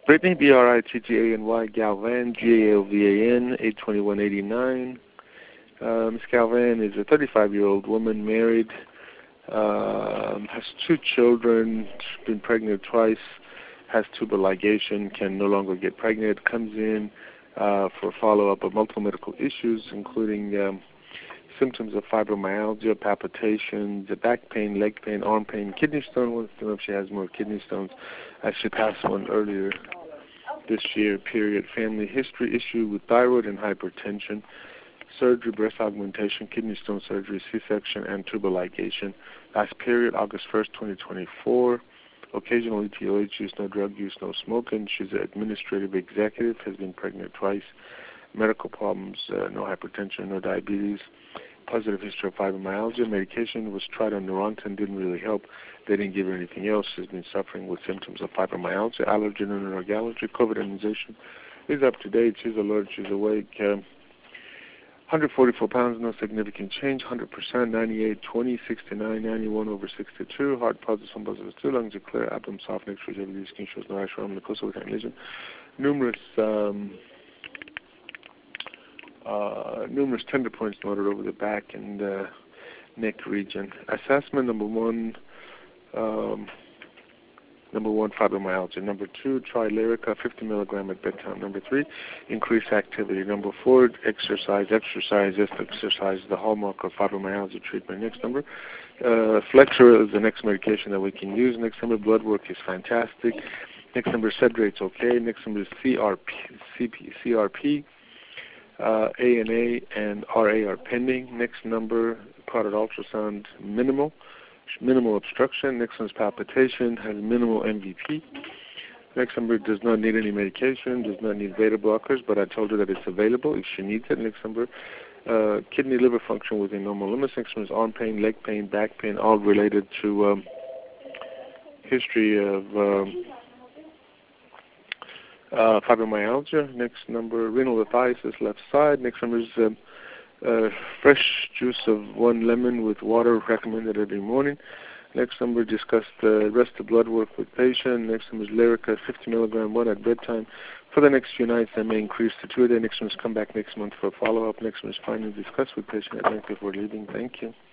Brittany, B-R-I-T-T-A-N-Y, Galvan, G-A-L-V-A-N, 82189. Ms. Galvan is a 35-year-old woman, married, has 2 children, been pregnant twice, has tubal ligation, can no longer get pregnant, comes in for follow-up of multiple medical issues, including symptoms of fibromyalgia, palpitations, back pain, leg pain, arm pain, kidney stone. Wants to know if she has more kidney stones. She passed one earlier this year, period. Family history issue with thyroid and hypertension, surgery, breast augmentation, kidney stone surgery, C-section, and tubal ligation. Last period, August 1st, 2024. Occasional ETOH use, no drug use, no smoking. She's an administrative executive, has been pregnant twice. Medical problems, no hypertension, no diabetes. Positive history of fibromyalgia. Medication was tried on Neurontin, didn't really help. They didn't give her anything else. She's been suffering with symptoms of fibromyalgia, allergen and allergy. COVID immunization is up to date. She's alert. She's awake. 144 pounds, no significant change. 100%, 98, 20, 69, 91 over 62. Heart positive, some positive 2. Lungs are clear. Abdomen soft. Next rigidity. Skin shows no rash around the mucosa with lesion. Numerous tender points noted over the back and neck region. Assessment: number one, fibromyalgia. Number 2, try Lyrica, 50 milligram at bedtime. Number 3, increase activity. Number 4, exercise. Exercise is the hallmark of fibromyalgia treatment. Next number, Flexeril is the next medication that we can use. Next number, blood work is fantastic. Next number, Cedrate's okay. Next number is CRP. ANA and RA are pending. Next number, carotid ultrasound, minimal obstruction. Next one is palpitation, has minimal MVP. Next number does not need any medication, does not need beta blockers, but I told her that it's available if she needs it. Next number, kidney liver function within normal limits. Next one is arm pain, leg pain, back pain, all related to history of fibromyalgia. Next number, renal lithiasis, left side. Next number is fresh juice of 1 lemon with water, recommended every morning. Next number, discuss the rest of blood work with patient. Next number is Lyrica, 50 milligram, 1 at bedtime. For the next few nights, I may increase to 2 a day. Next one is come back next month for a follow-up. Next one is finally discuss with patient at length before leaving. Thank you.